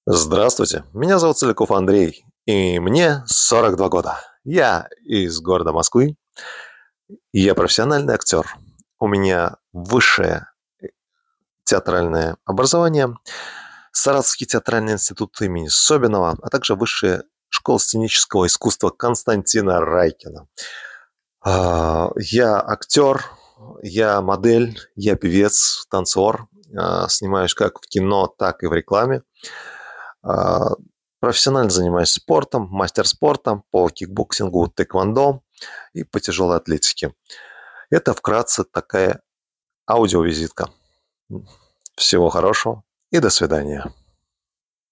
Здравствуйте, меня зовут Целиков Андрей, и мне 42 года. Я из города Москвы, и я профессиональный актер. У меня высшее театральное образование, Саратовский театральный институт имени Собинова, а также Высшая школа сценического искусства Константина Райкина. Я актер, я модель, я певец, танцор. Снимаюсь как в кино, так и в рекламе. А, Профессионально занимаюсь спортом, мастер спорта по кикбоксингу, тэквондо и по тяжелой атлетике. Это вкратце такая аудиовизитка. Всего хорошего и до свидания.